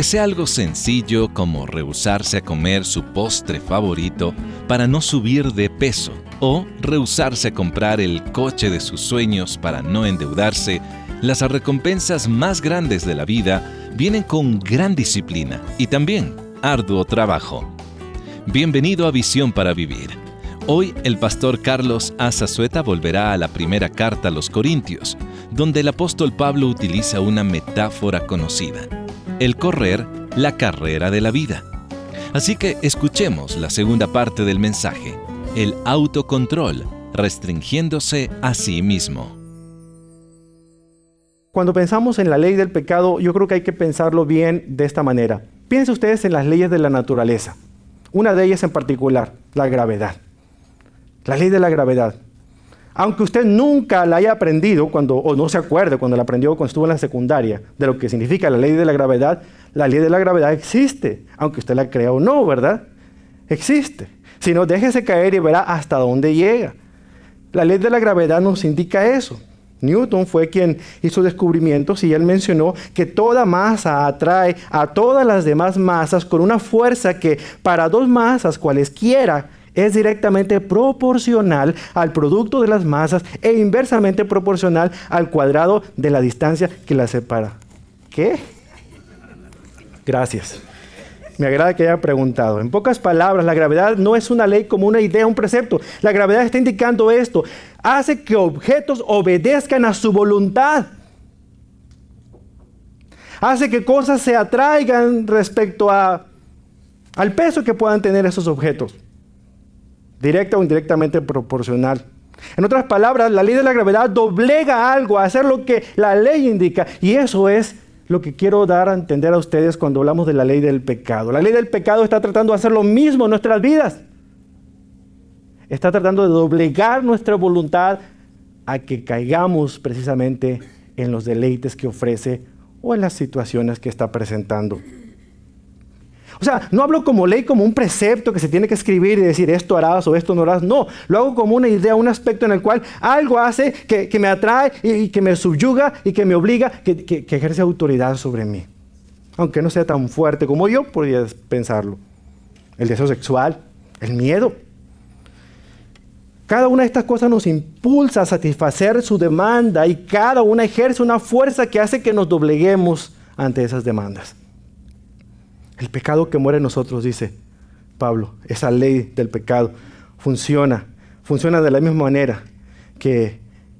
aunque sea algo sencillo como rehusarse a comer su postre favorito para no subir de peso, o rehusarse a comprar el coche de sus sueños para no endeudarse, las recompensas más grandes de la vida vienen con gran disciplina y también arduo trabajo. Bienvenido a Visión para Vivir. Hoy el pastor Carlos Azazueta volverá a la primera carta a los Corintios, donde el apóstol Pablo utiliza una metáfora conocida: el correr la carrera de la vida. Así que escuchemos la segunda parte del mensaje: el autocontrol, restringiéndose a sí mismo. Cuando pensamos en la ley del pecado, yo creo que hay que pensarlo bien de esta manera. Piensen ustedes en las leyes de la naturaleza. Una de ellas en particular, la gravedad. La ley de la gravedad. Aunque usted nunca la haya aprendido o no se acuerde cuando la aprendió cuando estuvo en la secundaria de lo que significa la ley de la gravedad existe, aunque usted la crea o no, ¿verdad? Existe. Si no, déjese caer y verá hasta dónde llega. La ley de la gravedad nos indica eso. Newton fue quien hizo descubrimientos y él mencionó que toda masa atrae a todas las demás masas con una fuerza que para dos masas cualesquiera es directamente proporcional al producto de las masas e inversamente proporcional al cuadrado de la distancia que las separa. ¿Qué? Gracias. Me agrada que haya preguntado. En pocas palabras, la gravedad no es una ley como una idea, un precepto. La gravedad está indicando esto. Hace que objetos obedezcan a su voluntad. Hace que cosas se atraigan respecto al peso que puedan tener esos objetos. Directa o indirectamente proporcional. En otras palabras, la ley de la gravedad doblega algo a hacer lo que la ley indica. Y eso es lo que quiero dar a entender a ustedes cuando hablamos de la ley del pecado. La ley del pecado está tratando de hacer lo mismo en nuestras vidas. Está tratando de doblegar nuestra voluntad a que caigamos precisamente en los deleites que ofrece o en las situaciones que está presentando. O sea, no hablo como ley, como un precepto que se tiene que escribir y decir esto harás o esto no harás. No, lo hago como una idea, un aspecto en el cual algo hace que me atrae y que me subyuga y que me obliga, que ejerce autoridad sobre mí. Aunque no sea tan fuerte como yo podría pensarlo. El deseo sexual, el miedo. Cada una de estas cosas nos impulsa a satisfacer su demanda y cada una ejerce una fuerza que hace que nos dobleguemos ante esas demandas. El pecado que muere en nosotros, dice Pablo, esa ley del pecado, funciona de la misma manera que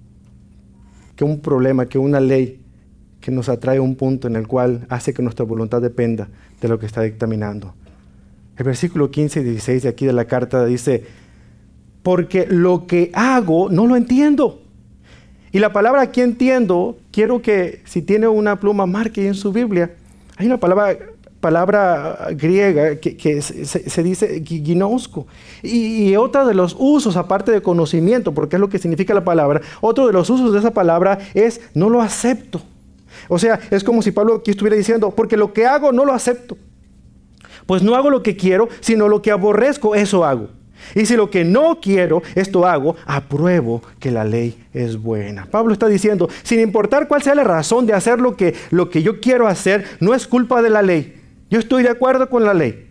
un problema, que una ley que nos atrae a un punto en el cual hace que nuestra voluntad dependa de lo que está dictaminando. El versículo 15 y 16 de aquí de la carta dice: porque lo que hago no lo entiendo. Y la palabra aquí entiendo, quiero que si tiene una pluma marque ahí en su Biblia. Hay una palabra griega que se dice ginosko. Y otro de los usos, aparte de conocimiento, porque es lo que significa la palabra, otro de los usos de esa palabra es no lo acepto. O sea, es como si Pablo aquí estuviera diciendo, porque lo que hago no lo acepto. Pues no hago lo que quiero, sino lo que aborrezco, eso hago. Y si lo que no quiero, esto hago, apruebo que la ley es buena. Pablo está diciendo, sin importar cuál sea la razón de hacer lo que yo quiero hacer, no es culpa de la ley. Yo estoy de acuerdo con la ley.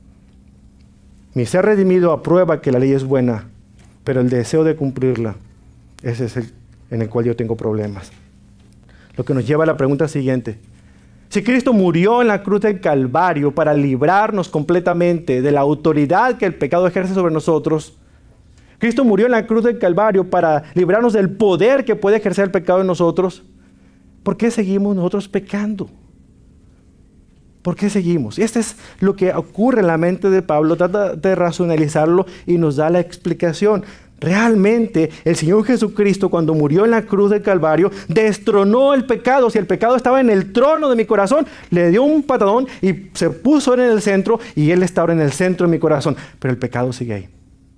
Mi ser redimido aprueba que la ley es buena, pero el deseo de cumplirla, ese es el en el cual yo tengo problemas. Lo que nos lleva a la pregunta siguiente. Si Cristo murió en la cruz del Calvario para librarnos completamente de la autoridad que el pecado ejerce sobre nosotros, Cristo murió en la cruz del Calvario para librarnos del poder que puede ejercer el pecado en nosotros, ¿por qué seguimos nosotros pecando? ¿Por qué seguimos? Y esto es lo que ocurre en la mente de Pablo. Trata de racionalizarlo y nos da la explicación. Realmente el Señor Jesucristo, cuando murió en la cruz del Calvario, destronó el pecado. Si el pecado estaba en el trono de mi corazón, le dio un patadón y se puso en el centro, y Él está ahora en el centro de mi corazón. Pero el pecado sigue ahí.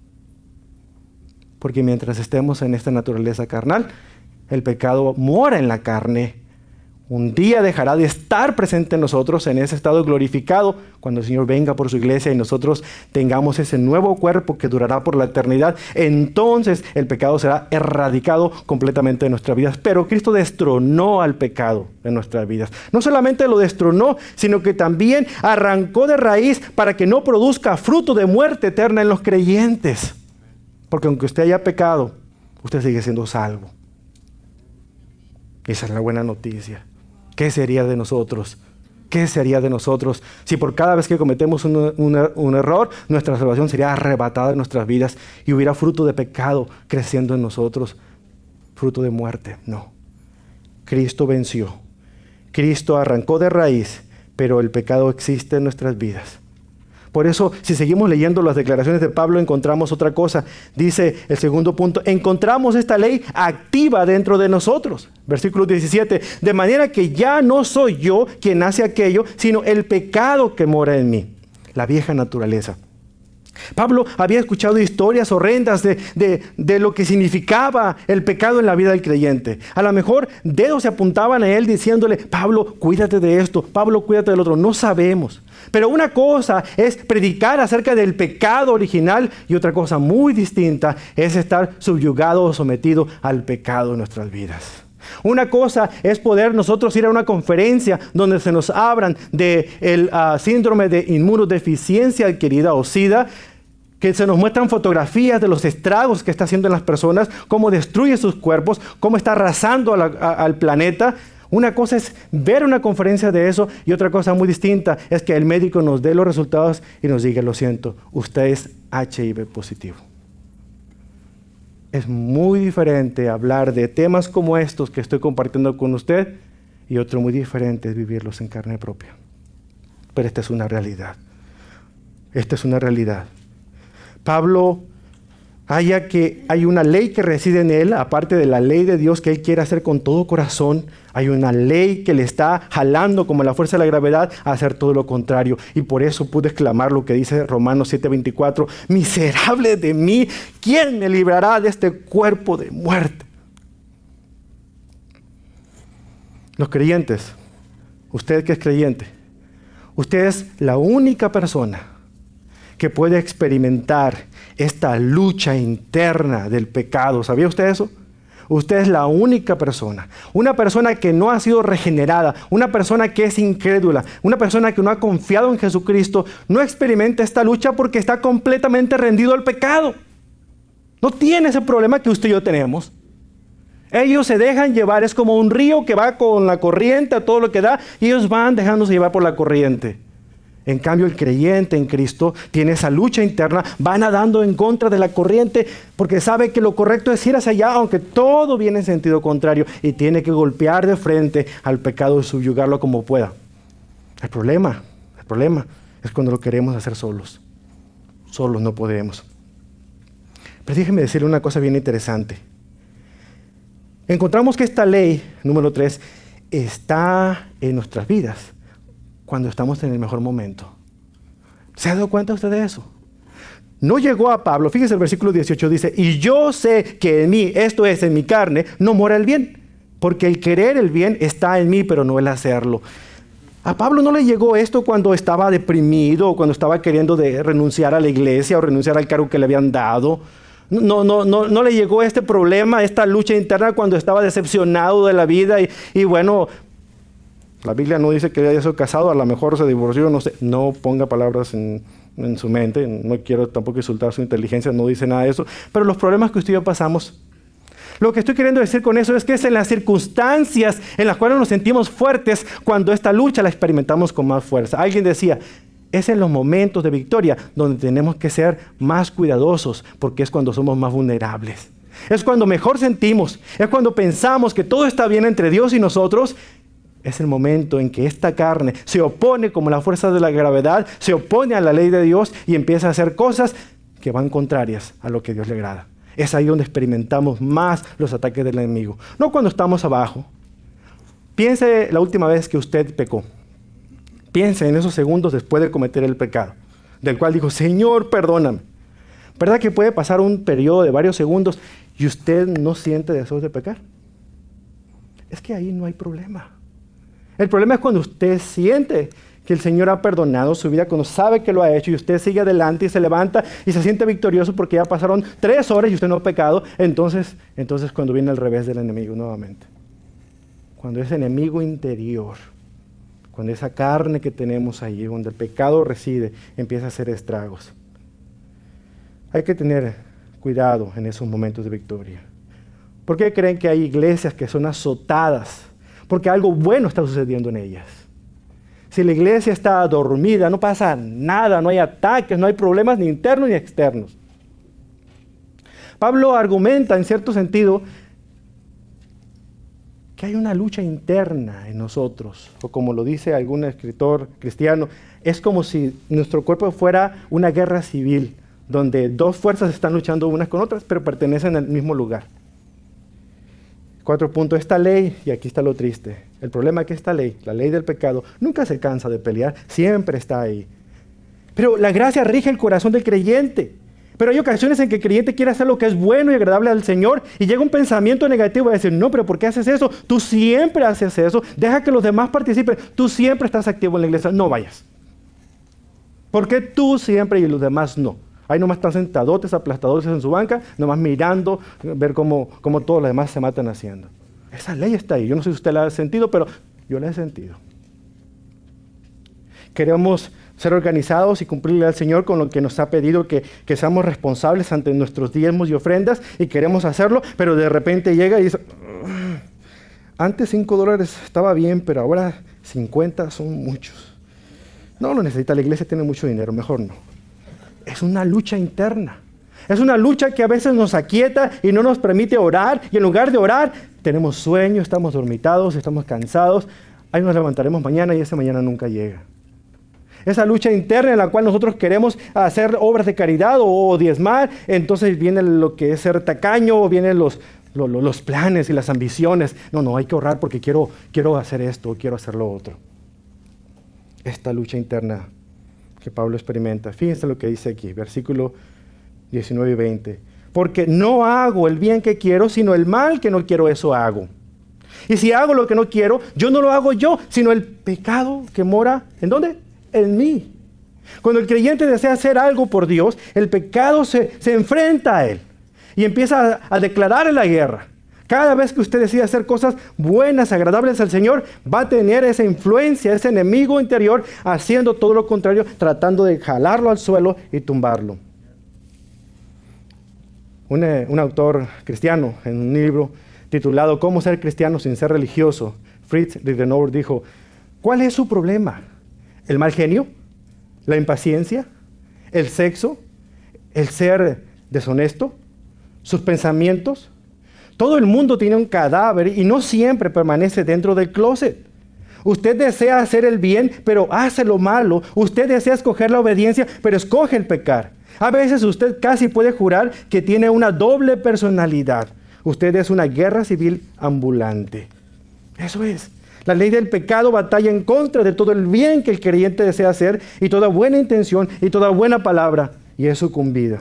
Porque mientras estemos en esta naturaleza carnal, el pecado mora en la carne, Un día dejará de estar presente en nosotros en ese estado glorificado cuando el Señor venga por su iglesia y nosotros tengamos ese nuevo cuerpo que durará por la eternidad. Entonces el pecado será erradicado completamente de nuestras vidas. Pero Cristo destronó al pecado de nuestras vidas. No solamente lo destronó, sino que también arrancó de raíz para que no produzca fruto de muerte eterna en los creyentes. Porque aunque usted haya pecado, usted sigue siendo salvo. Esa es la buena noticia. ¿Qué sería de nosotros? ¿Qué sería de nosotros si por cada vez que cometemos un error, nuestra salvación sería arrebatada de nuestras vidas y hubiera fruto de pecado creciendo en nosotros? Fruto de muerte. No. Cristo venció. Cristo arrancó de raíz, pero el pecado existe en nuestras vidas. Por eso, si seguimos leyendo las declaraciones de Pablo, encontramos otra cosa. Dice el segundo punto, encontramos esta ley activa dentro de nosotros. Versículo 17, de manera que ya no soy yo quien hace aquello, sino el pecado que mora en mí, la vieja naturaleza. Pablo había escuchado historias horrendas de lo que significaba el pecado en la vida del creyente. A lo mejor dedos se apuntaban a él diciéndole, Pablo, cuídate de esto, Pablo, cuídate del otro. No sabemos. Pero una cosa es predicar acerca del pecado original y otra cosa muy distinta es estar subyugado o sometido al pecado en nuestras vidas. Una cosa es poder nosotros ir a una conferencia donde se nos hablan del síndrome de inmunodeficiencia adquirida o SIDA, que se nos muestran fotografías de los estragos que está haciendo en las personas, cómo destruye sus cuerpos, cómo está arrasando al planeta. Una cosa es ver una conferencia de eso y otra cosa muy distinta es que el médico nos dé los resultados y nos diga, lo siento, usted es HIV positivo. Es muy diferente hablar de temas como estos que estoy compartiendo con usted y otro muy diferente es vivirlos en carne propia. Pero esta es una realidad. Esta es una realidad. Pablo halla que hay una ley que reside en él, aparte de la ley de Dios que él quiere hacer con todo corazón. Hay una ley que le está jalando como la fuerza de la gravedad a hacer todo lo contrario. Y por eso pude exclamar lo que dice Romanos 7:24. Miserable de mí, ¿quién me librará de este cuerpo de muerte? Los creyentes, usted que es creyente, usted es la única persona que puede experimentar esta lucha interna del pecado. ¿Sabía usted eso? Usted es la única persona. Una persona que no ha sido regenerada, una persona que es incrédula, una persona que no ha confiado en Jesucristo, no experimenta esta lucha porque está completamente rendido al pecado. No tiene ese problema que usted y yo tenemos. Ellos se dejan llevar, es como un río que va con la corriente a todo lo que da y ellos van dejándose llevar por la corriente. En cambio, el creyente en Cristo tiene esa lucha interna, va nadando en contra de la corriente porque sabe que lo correcto es ir hacia allá, aunque todo viene en sentido contrario y tiene que golpear de frente al pecado y subyugarlo como pueda. El problema es cuando lo queremos hacer solos. Solos no podemos. Pero déjeme decirle una cosa bien interesante. Encontramos que esta ley, número 3, está en nuestras vidas cuando estamos en el mejor momento. ¿Se ha dado cuenta usted de eso? No llegó a Pablo, fíjese el versículo 18, dice, y yo sé que en mí, esto es, en mi carne, no mora el bien, porque el querer el bien está en mí, pero no el hacerlo. A Pablo no le llegó esto cuando estaba deprimido, o cuando estaba queriendo renunciar a la iglesia, o renunciar al cargo que le habían dado. No le llegó este problema, esta lucha interna cuando estaba decepcionado de la vida y bueno, la Biblia no dice que haya sido casado, a lo mejor se divorció, no sé, no ponga palabras en su mente, no quiero tampoco insultar su inteligencia, no dice nada de eso, pero los problemas que usted y yo pasamos, lo que estoy queriendo decir con eso es que es en las circunstancias en las cuales nos sentimos fuertes cuando esta lucha la experimentamos con más fuerza. Alguien decía, es en los momentos de victoria donde tenemos que ser más cuidadosos porque es cuando somos más vulnerables. Es cuando mejor sentimos, es cuando pensamos que todo está bien entre Dios y nosotros. Es el momento en que esta carne se opone como la fuerza de la gravedad, se opone a la ley de Dios y empieza a hacer cosas que van contrarias a lo que Dios le agrada. Es ahí donde experimentamos más los ataques del enemigo. No cuando estamos abajo. Piense la última vez que usted pecó. Piense en esos segundos después de cometer el pecado, del cual dijo, Señor, perdóname. ¿Verdad que puede pasar un periodo de varios segundos y usted no siente deseos de pecar? Es que ahí no hay problema. El problema es cuando usted siente que el Señor ha perdonado su vida, cuando sabe que lo ha hecho y usted sigue adelante y se levanta y se siente victorioso porque ya pasaron 3 horas y usted no ha pecado. Entonces cuando viene el revés del enemigo nuevamente. Cuando ese enemigo interior, cuando esa carne que tenemos ahí, donde el pecado reside, empieza a hacer estragos. Hay que tener cuidado en esos momentos de victoria. ¿Por qué creen que hay iglesias que son azotadas? Porque algo bueno está sucediendo en ellas. Si la iglesia está dormida, no pasa nada, no hay ataques, no hay problemas ni internos ni externos. Pablo argumenta en cierto sentido que hay una lucha interna en nosotros, o como lo dice algún escritor cristiano, es como si nuestro cuerpo fuera una guerra civil, donde 2 fuerzas están luchando unas con otras, pero pertenecen al mismo lugar. 4 puntos, esta ley, y aquí está lo triste, el problema es que esta ley, la ley del pecado, nunca se cansa de pelear, siempre está ahí. Pero la gracia rige el corazón del creyente. Pero hay ocasiones en que el creyente quiere hacer lo que es bueno y agradable al Señor y llega un pensamiento negativo y decir, no, pero ¿por qué haces eso? Tú siempre haces eso, deja que los demás participen, tú siempre estás activo en la iglesia, no vayas. ¿Por qué tú siempre y los demás no? Ahí nomás están sentadotes, aplastadores en su banca, nomás mirando, ver cómo todos los demás se matan haciendo. Esa ley está ahí, yo no sé si usted la ha sentido, pero yo la he sentido. Queremos ser organizados y cumplirle al Señor con lo que nos ha pedido, que seamos responsables ante nuestros diezmos y ofrendas, y queremos hacerlo, pero de repente llega y dice, antes $5 estaba bien, pero ahora 50 son muchos. No lo necesita, la iglesia tiene mucho dinero, mejor no. Es una lucha interna. Es una lucha que a veces nos aquieta y no nos permite orar, y en lugar de orar, tenemos sueño, estamos dormitados, estamos cansados, ahí nos levantaremos mañana y ese mañana nunca llega. Esa lucha interna en la cual nosotros queremos hacer obras de caridad o diezmar, entonces viene lo que es ser tacaño, o vienen los planes y las ambiciones. No, hay que ahorrar porque quiero hacer esto, quiero hacer lo otro. Esta lucha interna que Pablo experimenta. Fíjense lo que dice aquí, versículo 19 y 20. Porque no hago el bien que quiero, sino el mal que no quiero, eso hago. Y si hago lo que no quiero, yo no lo hago yo, sino el pecado que mora, ¿en dónde? En mí. Cuando el creyente desea hacer algo por Dios, el pecado se enfrenta a él y empieza a declararle la guerra. Cada vez que usted decide hacer cosas buenas, agradables al Señor, va a tener esa influencia, ese enemigo interior, haciendo todo lo contrario, tratando de jalarlo al suelo y tumbarlo. Un autor cristiano, en un libro titulado ¿Cómo ser cristiano sin ser religioso?, Fritz Ridenour dijo, ¿cuál es su problema? ¿El mal genio? ¿La impaciencia? ¿El sexo? ¿El ser deshonesto? ¿Sus pensamientos? Todo el mundo tiene un cadáver y no siempre permanece dentro del closet. Usted desea hacer el bien, pero hace lo malo. Usted desea escoger la obediencia, pero escoge el pecar. A veces usted casi puede jurar que tiene una doble personalidad. Usted es una guerra civil ambulante. Eso es. La ley del pecado batalla en contra de todo el bien que el creyente desea hacer y toda buena intención y toda buena palabra, y es sucumbida.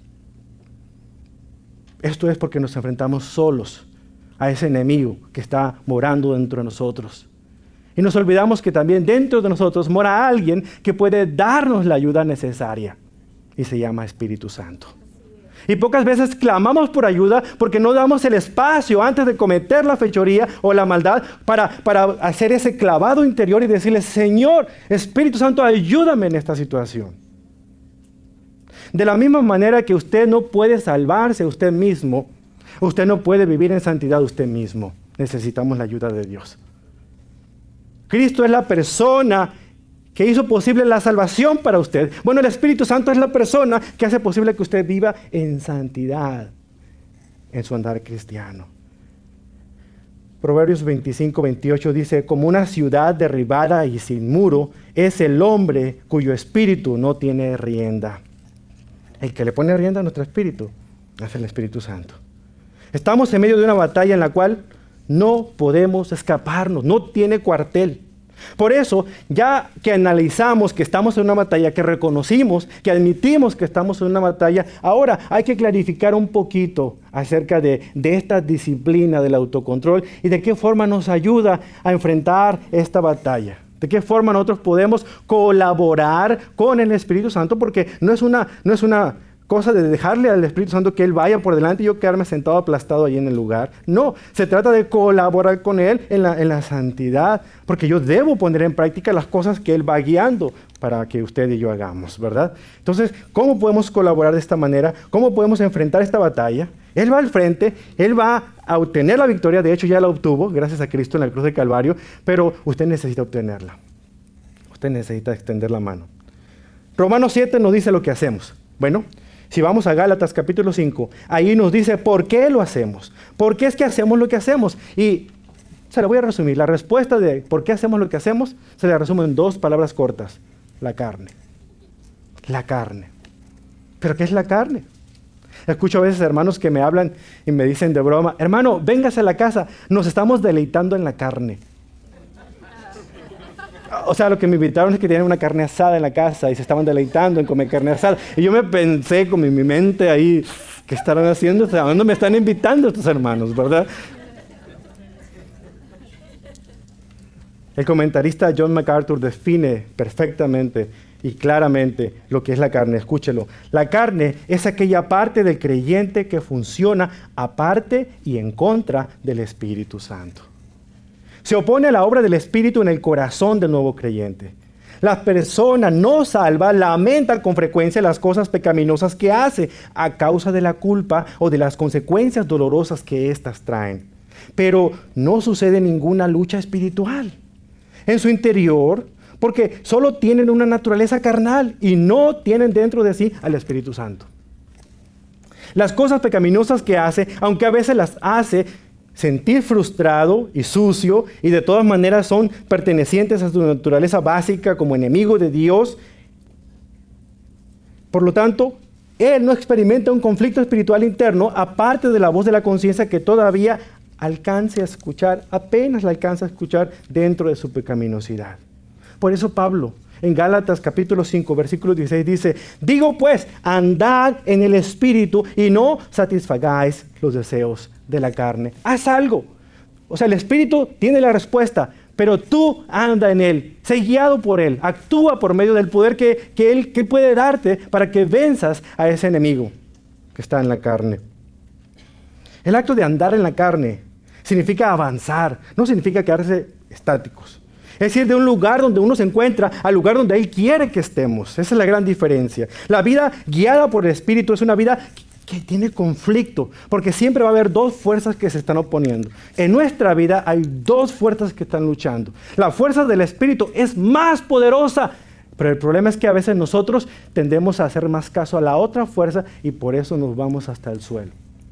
Esto es porque nos enfrentamos solos a ese enemigo que está morando dentro de nosotros. Y nos olvidamos que también dentro de nosotros mora alguien que puede darnos la ayuda necesaria, y se llama Espíritu Santo. Y pocas veces clamamos por ayuda porque no damos el espacio antes de cometer la fechoría o la maldad para hacer ese clavado interior y decirle, Señor, Espíritu Santo, ayúdame en esta situación. De la misma manera que usted no puede salvarse usted mismo, usted no puede vivir en santidad usted mismo. Necesitamos la ayuda de Dios. Cristo es la persona que hizo posible la salvación para usted. Bueno, el Espíritu Santo es la persona que hace posible que usted viva en santidad en su andar cristiano. Proverbios 25-28 dice, como una ciudad derribada y sin muro es el hombre cuyo espíritu no tiene rienda. El que le pone rienda a nuestro espíritu es el Espíritu Santo. Estamos en medio de una batalla en la cual no podemos escaparnos, no tiene cuartel. Por eso, ya que analizamos que estamos en una batalla, que reconocimos, que admitimos que estamos en una batalla, ahora hay que clarificar un poquito acerca de esta disciplina del autocontrol y de qué forma nos ayuda a enfrentar esta batalla. De qué forma nosotros podemos colaborar con el Espíritu Santo, porque no es una cosa de dejarle al Espíritu Santo que Él vaya por delante y yo quedarme sentado aplastado ahí en el lugar. No, se trata de colaborar con Él en la santidad, porque yo debo poner en práctica las cosas que Él va guiando para que usted y yo hagamos, ¿verdad? Entonces, ¿cómo podemos colaborar de esta manera? ¿Cómo podemos enfrentar esta batalla? Él va al frente, Él va a obtener la victoria, de hecho ya la obtuvo, gracias a Cristo en la cruz de Calvario, pero usted necesita obtenerla. Usted necesita extender la mano. Romanos 7 nos dice lo que hacemos. Bueno, si vamos a Gálatas capítulo 5, ahí nos dice por qué lo hacemos. ¿Por qué es que hacemos lo que hacemos? Y se la voy a resumir. La respuesta de por qué hacemos lo que hacemos se la resumo en 2 palabras cortas. La carne. La carne. ¿Pero qué es la carne? Escucho a veces hermanos que me hablan y me dicen de broma, hermano, véngase a la casa, nos estamos deleitando en la carne. O sea, lo que me invitaron es que tienen una carne asada en la casa y se estaban deleitando en comer carne asada. Y yo me pensé con mi mente ahí, ¿qué estarán haciendo? ¿A dónde me están invitando estos hermanos, verdad? El comentarista John MacArthur define perfectamente y claramente lo que es la carne. Escúchelo. La carne es aquella parte del creyente que funciona aparte y en contra del Espíritu Santo. Se opone a la obra del Espíritu en el corazón del nuevo creyente. La persona no salva lamenta con frecuencia las cosas pecaminosas que hace a causa de la culpa o de las consecuencias dolorosas que éstas traen. Pero no sucede ninguna lucha espiritual en su interior, porque solo tienen una naturaleza carnal y no tienen dentro de sí al Espíritu Santo. Las cosas pecaminosas que hace, aunque a veces las hace sentir frustrado y sucio, y de todas maneras son pertenecientes a su naturaleza básica como enemigo de Dios. Por lo tanto, él no experimenta un conflicto espiritual interno, aparte de la voz de la conciencia que todavía alcance a escuchar, apenas la alcanza a escuchar dentro de su pecaminosidad. Por eso Pablo, en Gálatas capítulo 5, versículo 16 dice, digo pues, andad en el Espíritu y no satisfagáis los deseos de la carne. Haz algo. O sea, el Espíritu tiene la respuesta, pero tú anda en Él, sé guiado por Él, actúa por medio del poder que Él puede darte para que venzas a ese enemigo que está en la carne. El acto de andar en la carne significa avanzar, no significa quedarse estáticos. Es decir, de un lugar donde uno se encuentra al lugar donde Él quiere que estemos. Esa es la gran diferencia. La vida guiada por el Espíritu es una vida que tiene conflicto, porque siempre va a haber 2 fuerzas que se están oponiendo. En nuestra vida hay 2 fuerzas que están luchando. La fuerza del Espíritu es más poderosa, pero el problema es que a veces nosotros tendemos a hacer más caso a la otra fuerza y por eso nos vamos hasta el suelo.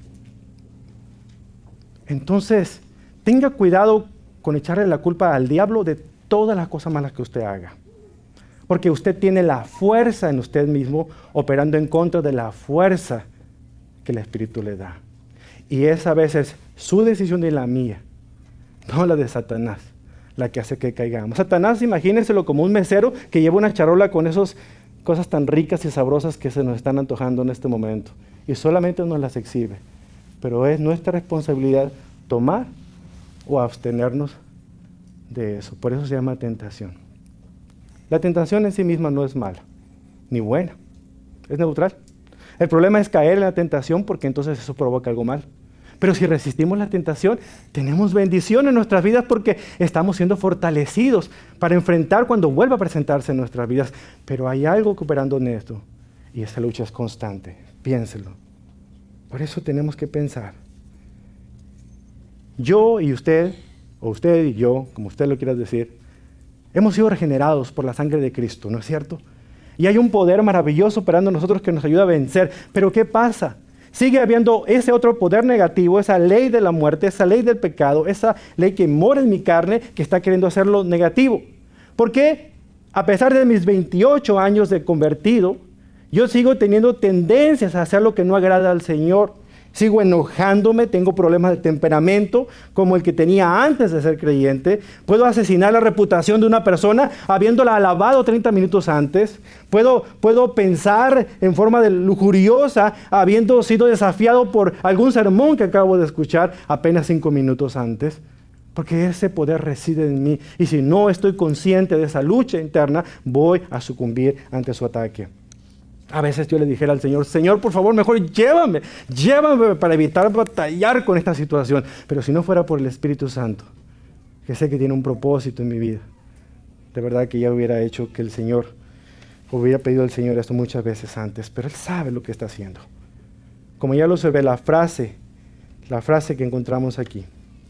Entonces, tenga cuidado con echarle la culpa al diablo de todas las cosas malas que usted haga. Porque usted tiene la fuerza en usted mismo operando en contra de la fuerza que el Espíritu le da. Y es a veces su decisión y la mía, no la de Satanás, la que hace que caigamos. Satanás, imagínenselo como un mesero que lleva una charola con esas cosas tan ricas y sabrosas que se nos están antojando en este momento. Y solamente nos las exhibe. Pero es nuestra responsabilidad tomar o abstenernos de eso. Por eso se llama tentación. La tentación en sí misma no es mala, ni buena. Es neutral. El problema es caer en la tentación porque entonces eso provoca algo mal. Pero si resistimos la tentación, tenemos bendición en nuestras vidas porque estamos siendo fortalecidos para enfrentar cuando vuelva a presentarse en nuestras vidas. Pero hay algo cooperando en esto y esa lucha es constante. Piénselo. Por eso tenemos que pensar. Yo y usted, o usted y yo, como usted lo quiera decir, hemos sido regenerados por la sangre de Cristo, ¿no es cierto? Y hay un poder maravilloso operando en nosotros que nos ayuda a vencer. Pero ¿qué pasa? Sigue habiendo ese otro poder negativo, esa ley de la muerte, esa ley del pecado, esa ley que mora en mi carne, que está queriendo hacerlo negativo. ¿Por qué? A pesar de mis 28 años de convertido, yo sigo teniendo tendencias a hacer lo que no agrada al Señor. Sigo enojándome, tengo problemas de temperamento como el que tenía antes de ser creyente. Puedo asesinar la reputación de una persona habiéndola alabado 30 minutos antes. Puedo pensar en forma lujuriosa habiendo sido desafiado por algún sermón que acabo de escuchar apenas 5 minutos antes. Porque ese poder reside en mí. Y si no estoy consciente de esa lucha interna, voy a sucumbir ante su ataque. A veces yo le dijera al Señor, Señor, por favor, mejor llévame para evitar batallar con esta situación. Pero si no fuera por el Espíritu Santo, que sé que tiene un propósito en mi vida, de verdad que ya hubiera hecho que el Señor, hubiera pedido al Señor esto muchas veces antes, pero Él sabe lo que está haciendo. Como ya lo se ve, la frase que encontramos aquí.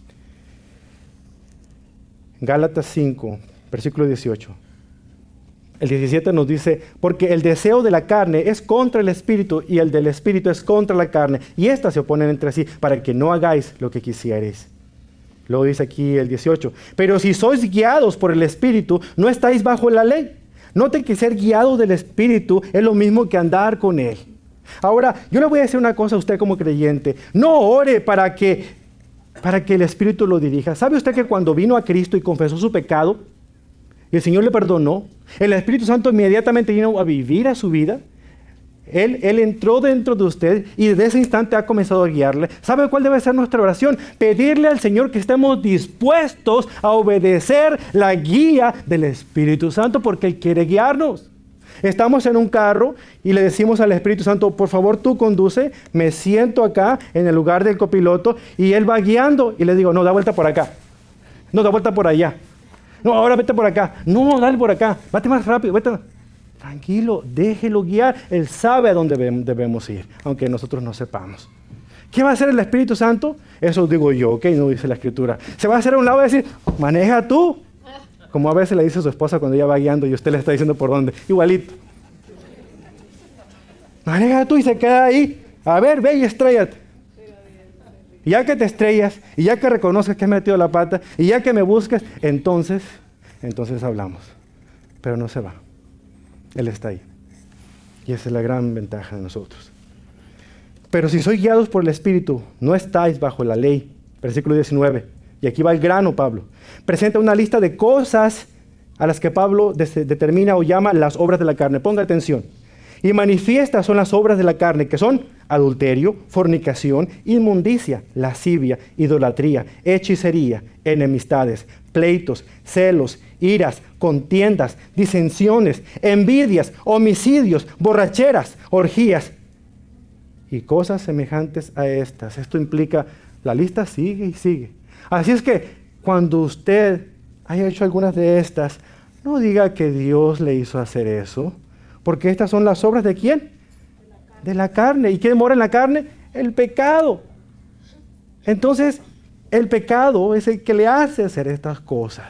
Gálatas 5, versículo 18. El 17 nos dice, porque el deseo de la carne es contra el espíritu y el del espíritu es contra la carne. Y éstas se oponen entre sí para que no hagáis lo que quisierais. Luego dice aquí el 18, pero si sois guiados por el espíritu, no estáis bajo la ley. Noten que ser guiado del espíritu es lo mismo que andar con él. Ahora, yo le voy a decir una cosa a usted como creyente. No ore para que el espíritu lo dirija. ¿Sabe usted que cuando vino a Cristo y confesó su pecado, y el Señor le perdonó, el Espíritu Santo inmediatamente vino a vivir a su vida? Él entró dentro de usted y desde ese instante ha comenzado a guiarle. ¿Sabe cuál debe ser nuestra oración? Pedirle al Señor que estemos dispuestos a obedecer la guía del Espíritu Santo porque Él quiere guiarnos. Estamos en un carro y le decimos al Espíritu Santo, por favor tú conduce, me siento acá en el lugar del copiloto y Él va guiando y le digo, no, da vuelta por acá, no, da vuelta por allá. No, ahora vete por acá. No, dale por acá. Vete más rápido. Vete. Tranquilo, déjelo guiar. Él sabe a dónde debemos ir, aunque nosotros no sepamos. ¿Qué va a hacer el Espíritu Santo? Eso digo yo, ¿ok? No dice la Escritura. Se va a hacer a un lado y decir, maneja tú. Como a veces le dice a su esposa cuando ella va guiando y usted le está diciendo por dónde. Igualito. Maneja tú y se queda ahí. A ver, ve y estrellate. Y ya que te estrellas, y ya que reconozcas que has metido la pata, y ya que me buscas, entonces hablamos. Pero no se va. Él está ahí. Y esa es la gran ventaja de nosotros. Pero si sois guiados por el Espíritu, no estáis bajo la ley. Versículo 19. Y aquí va el grano, Pablo. Presenta una lista de cosas a las que Pablo determina o llama las obras de la carne. Ponga atención. Y manifiestas son las obras de la carne, que son adulterio, fornicación, inmundicia, lascivia, idolatría, hechicería, enemistades, pleitos, celos, iras, contiendas, disensiones, envidias, homicidios, borracheras, orgías y cosas semejantes a estas. Esto implica, la lista sigue y sigue. Así es que cuando usted haya hecho algunas de estas, no diga que Dios le hizo hacer eso. Porque estas son las obras ¿de quién? De la carne. ¿Y quién mora en la carne? El pecado. Entonces, el pecado es el que le hace hacer estas cosas.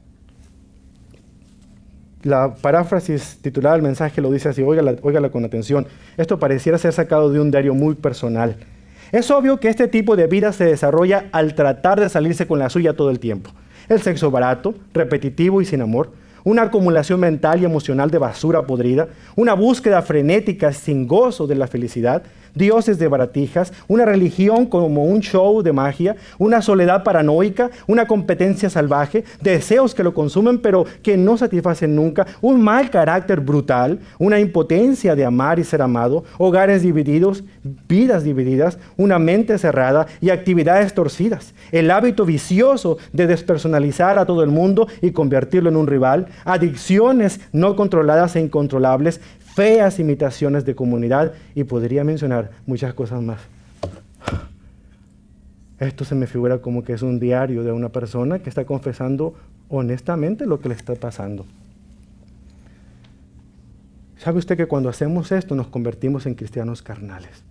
La paráfrasis titulada del mensaje lo dice así, óigala con atención. Esto pareciera ser sacado de un diario muy personal. Es obvio que este tipo de vida se desarrolla al tratar de salirse con la suya todo el tiempo. El sexo barato, repetitivo y sin amor. Una acumulación mental y emocional de basura podrida, una búsqueda frenética sin gozo de la felicidad, dioses de baratijas, una religión como un show de magia, una soledad paranoica, una competencia salvaje, deseos que lo consumen pero que no satisfacen nunca, un mal carácter brutal, una impotencia de amar y ser amado, hogares divididos, vidas divididas, una mente cerrada y actividades torcidas, el hábito vicioso de despersonalizar a todo el mundo y convertirlo en un rival, adicciones no controladas e incontrolables, feas imitaciones de comunidad y podría mencionar muchas cosas más. Esto se me figura como que es un diario de una persona que está confesando honestamente lo que le está pasando. ¿Sabe usted que cuando hacemos esto nos convertimos en cristianos carnales?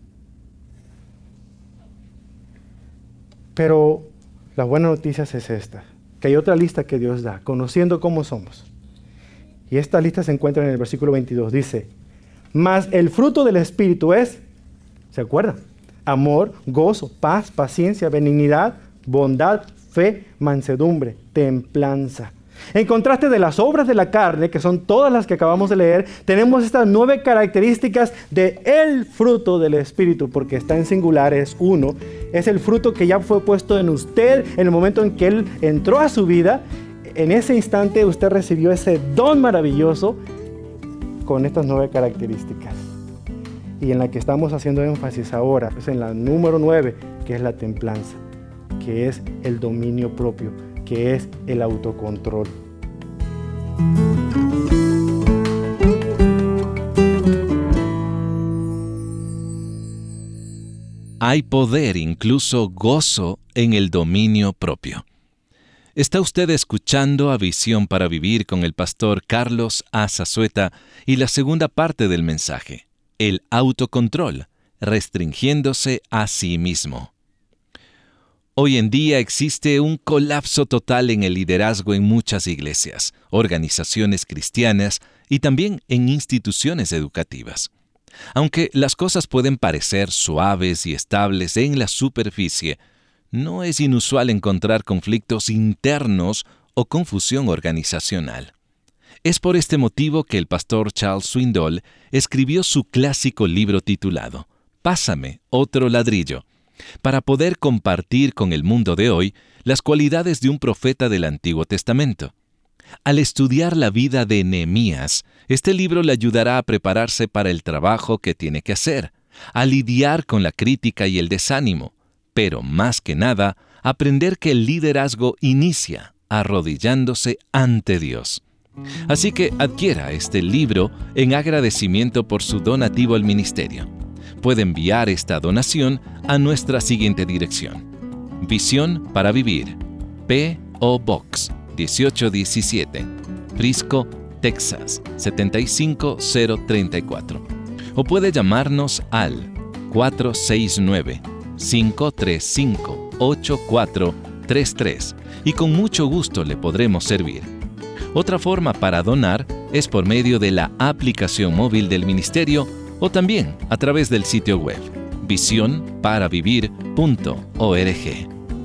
Pero la buena noticia es esta, que hay otra lista que Dios da, conociendo cómo somos. Y esta lista se encuentra en el versículo 22. Dice, mas el fruto del Espíritu es, ¿se acuerdan? Amor, gozo, paz, paciencia, benignidad, bondad, fe, mansedumbre, templanza. En contraste de las obras de la carne, que son todas las que acabamos de leer, tenemos estas 9 características de el fruto del Espíritu, porque está en singular, es uno. Es el fruto que ya fue puesto en usted en el momento en que Él entró a su vida. En ese instante usted recibió ese don maravilloso con estas 9 características. Y en la que estamos haciendo énfasis ahora es en la número 9, que es la templanza, que es el dominio propio, que es el autocontrol. Hay poder, incluso gozo, en el dominio propio. Está usted escuchando a Visión para Vivir con el pastor Carlos A. Zazueta y la segunda parte del mensaje, el autocontrol, restringiéndose a sí mismo. Hoy en día existe un colapso total en el liderazgo en muchas iglesias, organizaciones cristianas y también en instituciones educativas. Aunque las cosas pueden parecer suaves y estables en la superficie, no es inusual encontrar conflictos internos o confusión organizacional. Es por este motivo que el pastor Charles Swindoll escribió su clásico libro titulado Pásame otro ladrillo, para poder compartir con el mundo de hoy las cualidades de un profeta del Antiguo Testamento. Al estudiar la vida de Nehemías, este libro le ayudará a prepararse para el trabajo que tiene que hacer, a lidiar con la crítica y el desánimo, pero más que nada, aprender que el liderazgo inicia arrodillándose ante Dios. Así que adquiera este libro en agradecimiento por su donativo al ministerio. Puede enviar esta donación a nuestra siguiente dirección. Visión para Vivir, P.O. Box 1817, Frisco, Texas 75034. O puede llamarnos al 469-535-8433 y con mucho gusto le podremos servir. Otra forma para donar es por medio de la aplicación móvil del ministerio o también a través del sitio web visionparavivir.org.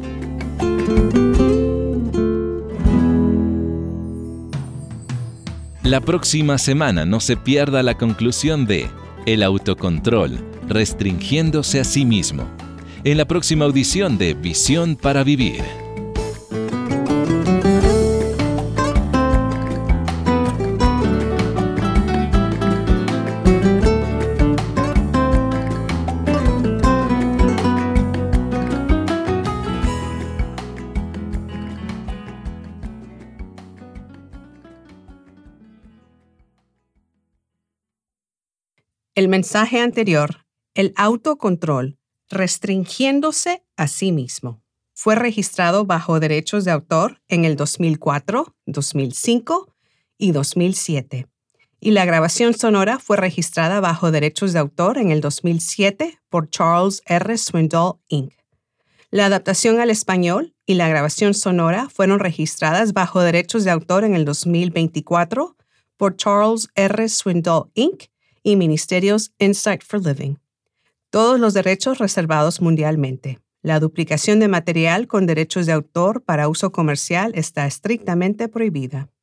La próxima semana no se pierda la conclusión de El autocontrol, restringiéndose a sí mismo, en la próxima audición de Visión para Vivir. El mensaje anterior, el autocontrol, restringiéndose a sí mismo, fue registrado bajo derechos de autor en el 2004, 2005 y 2007. Y la grabación sonora fue registrada bajo derechos de autor en el 2007 por Charles R. Swindoll, Inc. La adaptación al español y la grabación sonora fueron registradas bajo derechos de autor en el 2024 por Charles R. Swindoll, Inc. y Ministerios Insight for Living. Todos los derechos reservados mundialmente. La duplicación de material con derechos de autor para uso comercial está estrictamente prohibida.